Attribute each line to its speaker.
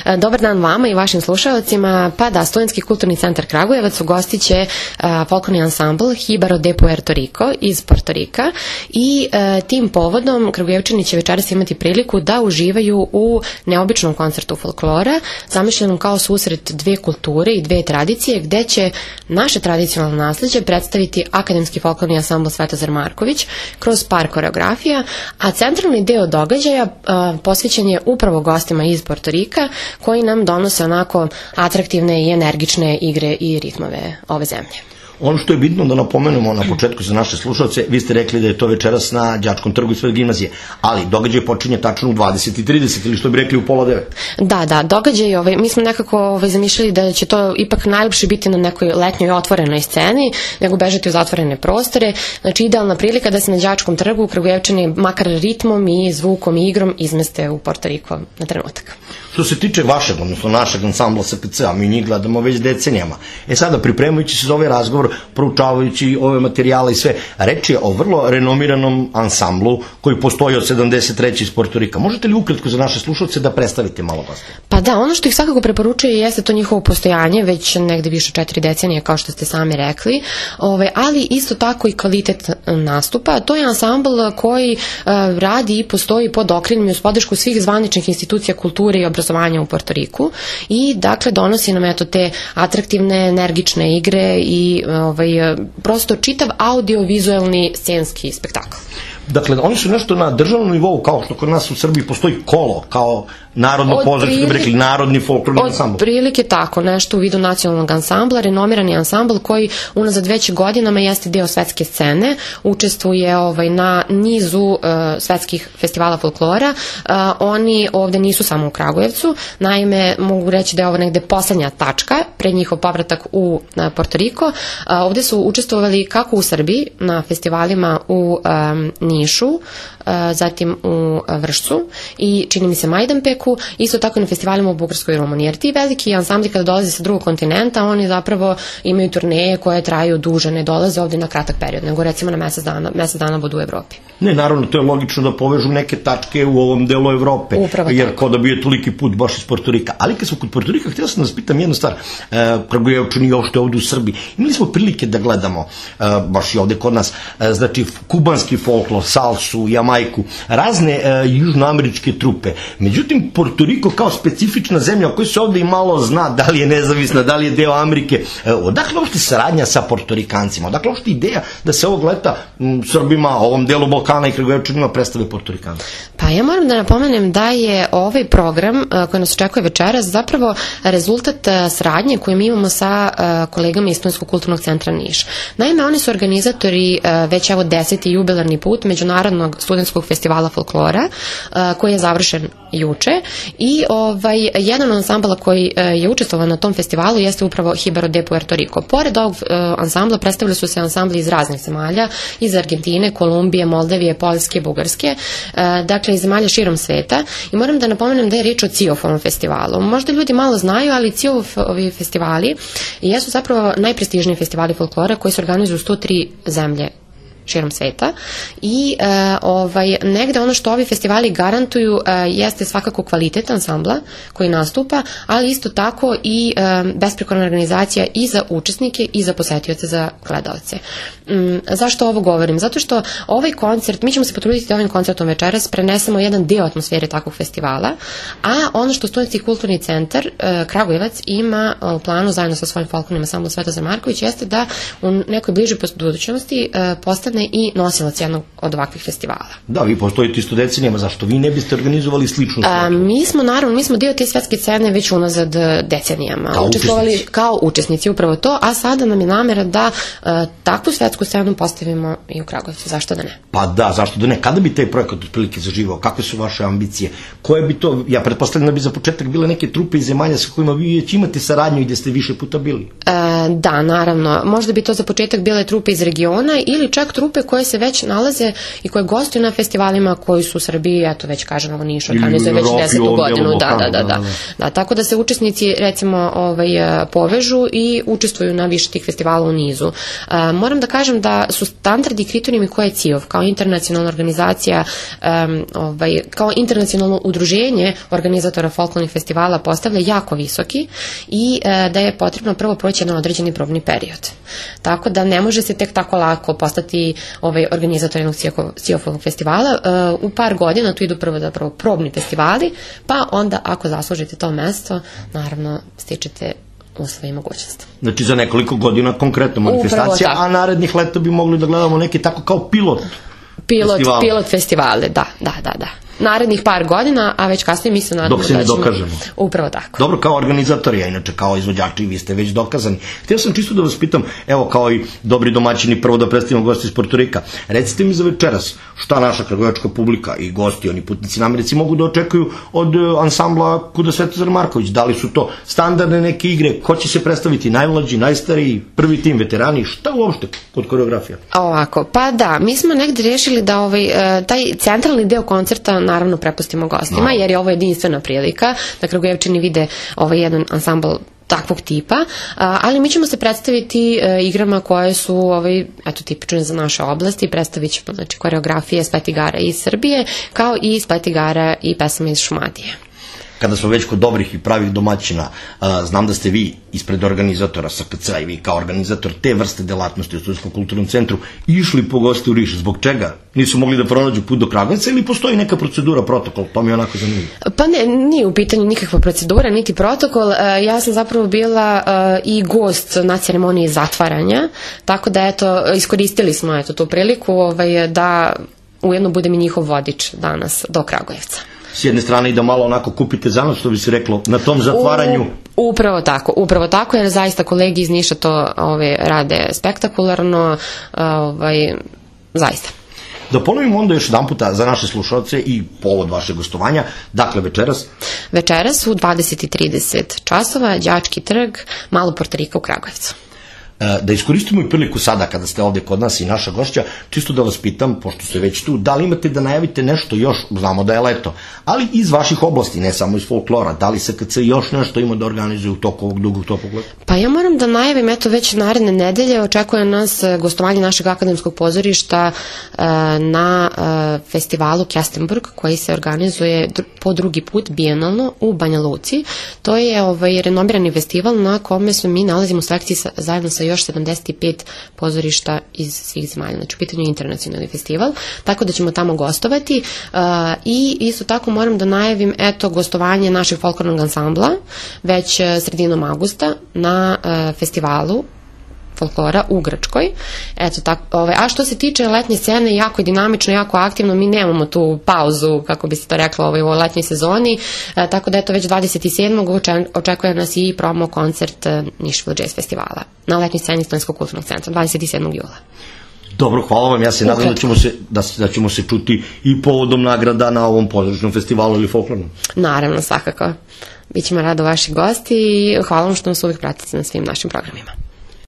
Speaker 1: Dobar dan vama i vašim slušalcima. Pa da, Studentski kulturni centar Kragujevac ugostiće folklorni ansambl Jibaro de Puerto Rico iz Porto Rika i tim povodom Kragujevčani će večeras imati priliku da uživaju u neobičnom koncertu folklora, zamišljenom kao susret dve kulture i dve tradicije, gde će naše tradicionalno nasleđe predstaviti akademski folklorni ansambl Svetozar Marković kroz par koreografija, a centralni deo događaja posvećen je upravo gostima iz Porto Rika koji nam donose onako atraktivne i energične igre i ritmove ove zemlje.
Speaker 2: Ono što je bitno da napomenemo na početku za naše slušalce, vi ste rekli da je to večeras na Đačkom trgu ispred gimnazije, ali događaj počinje tačno u 20:30 ili što bi rekli u 8:30.
Speaker 1: Da, događaj, mi smo nekako zamišljali da će to ipak najljepše biti na nekoj letnjoj otvorenoj sceni, nego bežati u zatvorene prostore, znači idealna prilika da se na Đačkom trgu Kragujevčani makar ritmom i zvukom i igrom izmeste u Porto Riko na trenutak.
Speaker 2: Što se tiče vašeg, odnosno našeg ansambla SPC-a, mi njih gledamo već decenijama. Sada, pripremajući se za ovaj razgovor, proučavajući ove materijale i sve, reč je o vrlo renomiranom ansamblu koji postoji od 73. iz Porto Rika. Možete li ukratko za naše slušalce da predstavite malo goste?
Speaker 1: Pa da, ono što ih svakako preporučuje jeste to njihovo postojanje, već negde više 4 decenije, kao što ste sami rekli, ali isto tako i kvalitet nastupa. To je ansambl koji radi i postoji pod okriljem i uz podršku svih zvaničnih institucija kulture i obrazovanja u Porto Riku i dakle donosi nam te atraktivne, energične igre i prosto čitav audio-vizuelni scenski spektakl.
Speaker 2: Dakle, oni su nešto na državnom nivou, kao što kod nas u Srbiji postoji kolo, kao narodno pozorište, da bi rekli narodni folklorni ansambl.
Speaker 1: Od prilike tako, nešto u vidu nacionalnog ansambla, renomirani ansambl koji unazad već godinama jeste deo svetske scene, učestvuje na nizu svetskih festivala folklora. Oni ovde nisu samo u Kragujevcu, naime mogu reći da je ovo negde poslednja tačka pred njihov povratak u Porto Riko. Ovde su učestvovali kako u Srbiji na festivalima u Nišu, zatim u Vršcu i čini mi se Majdanpeku, isto tako i na festivalima u Bugarskoj i Rumuniji. Jer ti veliki ansambli kada dolaze sa drugog kontinenta, oni zapravo imaju turneje koje traju duže, ne dolaze ovde na kratak period, nego recimo na mesec dana budu u Evropi.
Speaker 2: Ne, naravno, to je logično da povežu neke tačke u ovom delu Evrope, jer kao da bi je toliki put baš iz Porto Rika. Ali kad smo kod Porto Rika, htio sam da vas pitam jednu stvar, Kragujevčani uopšte ovde u Srbiji, imali smo prilike da gledamo, baš i ovde kod nas, znači kubanski folklor, salsu, jamajku, razne južnoameričke trupe. Međutim, Porto Riko kao specifična zemlja o kojoj se ovde i malo zna da li je nezavisna, da li je deo Amerike, odakle uopšte saradnja sa portorikancima, odakle uopšte ideja da se ovog leta Srbima, ovom delu Balkana i Kragujevčanima predstave portorikanci?
Speaker 1: Pa ja moram da napomenem da je ovaj program koji nas očekuje večeras zapravo rezultat saradnje koju mi imamo sa kolegama iz Studentskog kulturnog centra Niš. Naime, oni su organizatori već 10. jubilarni put Međunarodnog studentskog festivala folklora koji je završen juče i jedan od ansambala koji je učestvovao na tom festivalu jeste upravo Jibaro de Puerto Rico. Pored ovog ansambla predstavili su se ansambli iz raznih zemalja, iz Argentine, Kolumbije, Moldavije, Poljske, Bugarske, dakle iz zemalja širom sveta i moram da napomenem da je riječ o CIOF-ovom festivalu. Možda ljudi malo znaju, ali CIOF-ovi festivali jesu zapravo najprestižniji festivali folklora koji se organizuju u 103 zemlje širom sveta i negde ono što ovi festivali garantuju jeste svakako kvalitet ansambla koji nastupa, ali isto tako i besprekorna organizacija i za učesnike i za posetioce, za gledalce. Zašto ovo govorim? Zato što ovaj koncert, mi ćemo se potruditi da ovim koncertom večeras prenesemo jedan dio atmosfere takvog festivala, a ono što Studentski kulturni centar Kragujevac ima u planu zajedno sa svojim folklornim ansamblom Svetozar Marković jeste da u nekoj bližoj budućnosti postane i nosilac jednog od ovakvih festivala.
Speaker 2: Da, vi postojite isto decenijama, zašto vi ne biste organizovali sličnu stvar?
Speaker 1: Mi smo dio te svetske scene već unazad decenijama. Učestvovali kao učesnici, upravo to, a sada nam je namera da takvu svetsku scenu postavimo i u Kragujevcu, zašto da ne?
Speaker 2: Pa da, zašto da ne? Kada bi taj projekat otprilike zaživao? Kakve su vaše ambicije? Koje bi to, ja pretpostavljam da bi za početak bile neke trupe iz zemalja sa kojima vi već imate saradnju i gde ste više puta bili?
Speaker 1: Da, naravno. Možda bi to za početak bile trupe iz regiona ili čak trupe trupe koje se već nalaze i koje gostuju na festivalima koji su u Srbiji, eto već kažem, ovo Niš organizuje već 10. godinu. Da, tako da se učesnici recimo povežu i učestvuju na više tih festivala u nizu. Moram da kažem da su standardi i kriterijumi koje je CIOF kao internacionalna organizacija, kao internacionalno udruženje organizatora folklornih festivala postavlja jako visoki i da je potrebno prvo proći na određeni probni period. Tako da ne može se tek tako lako postati organizator jednog CIOF-ovog festivala. U par godina tu idu prvo probni festivali, pa onda ako zaslužite to mesto, naravno stičete uslove i mogućnosti.
Speaker 2: Znači za nekoliko godina konkretno manifestacija, a narednih leta bi mogli da gledamo neki tako kao pilot festivale. Da. Narednih par godina, a već kasnije mi se nadamo dok se ne dokažemo.
Speaker 1: Upravo tako.
Speaker 2: Dobro, kao organizatori, a inače kao izvođači, vi ste već dokazani. Htio sam čisto da vas pitam, evo kao i dobri domaćini, prvo da predstavimo gosti iz Portorika. Recite mi za večeras, šta naša kragujevačka publika i gosti, oni putnici namirici mogu da očekuju od ansambla Kuda Svetozar Marković? Da li su to standardne neke igre? Ko će se predstaviti? Najmlađi, najstariji, prvi tim, veterani? Šta uopšte kod koreografija?
Speaker 1: Ovako, pa da, mi smo negde rešili da taj centralni deo koncerta naravno prepustimo gostima, jer je ovo jedinstvena prilika da Kragujevčani vide jedan ansambl takvog tipa, ali mi ćemo se predstaviti igrama koje su tipične za naše oblasti. Predstavit ćemo koreografije splet igara iz Srbije, kao i splet igara i pesama iz Šumadije.
Speaker 2: Kada smo već kod dobrih i pravih domaćina, znam da ste vi ispred organizatora SKC-a i vi kao organizator te vrste delatnosti u Studentskom kulturnom centru išli po gosti u Riš. Zbog čega? Nisu mogli da pronađu put do Kragujevca ili postoji neka procedura, protokol? To mi je onako zanimljivo.
Speaker 1: Pa ne, nije u pitanju nikakva procedura, niti protokol. Ja sam zapravo bila i gost na ceremoniji zatvaranja, tako da iskoristili smo tu priliku da ujedno budem i njihov vodič danas do Kragujevca.
Speaker 2: S jedne strane i da malo onako kupite zanos, što bi se reklo, na tom zatvaranju.
Speaker 1: Upravo tako, jer zaista kolegi iz Niša to rade spektakularno, zaista.
Speaker 2: Da ponovimo onda još jedan puta za naše slušalce i povod vašeg gostovanja. Dakle, večeras?
Speaker 1: Večeras u 20:30 časova, Đački trg, Malo Portorika u Kragujevcu.
Speaker 2: Da iskoristimo i priliku sada kada ste ovdje kod nas i naša gošća, čisto da vas pitam, pošto ste već tu, da li imate da najavite nešto još, znamo da je leto, ali iz vaših oblasti, ne samo iz folklora, da li SKC još nešto ima da organizuje u toku ovog dugog toplog leta?
Speaker 1: Pa ja moram da najavim, već naredne nedelje očekuje nas gostovanje našeg akademskog pozorišta na festivalu Kestenburg, koji se organizuje po drugi put bijenalno u Banja Luci. To je renomirani festival na kome se mi nalazimo u selekciji zajedno sa još 75 pozorišta iz svih zemalja. Znači, u pitanju je internacionalni festival, tako da ćemo tamo gostovati i isto tako moram da najavim gostovanje našeg folklornog ansambla već sredinom avgusta na festivalu folklora u Grčkoj. A što se tiče letnje scene, jako je dinamično, jako aktivno, mi nemamo tu pauzu, kako bi se to reklo, u ovoj letnjoj sezoni, tako da već 27. očekuje nas i promo koncert Nišville Jazz festivala na letnjoj sceni Studenskog kulturnog centra, 27. jula.
Speaker 2: Dobro, hvala vam, ja se nadam da ćemo se čuti i povodom nagrada na ovom pozorišnom festivalu ili folklornom.
Speaker 1: Naravno, svakako. Bićemo rado vaši gosti i hvala vam što nas uvijek pratite na svim našim programima.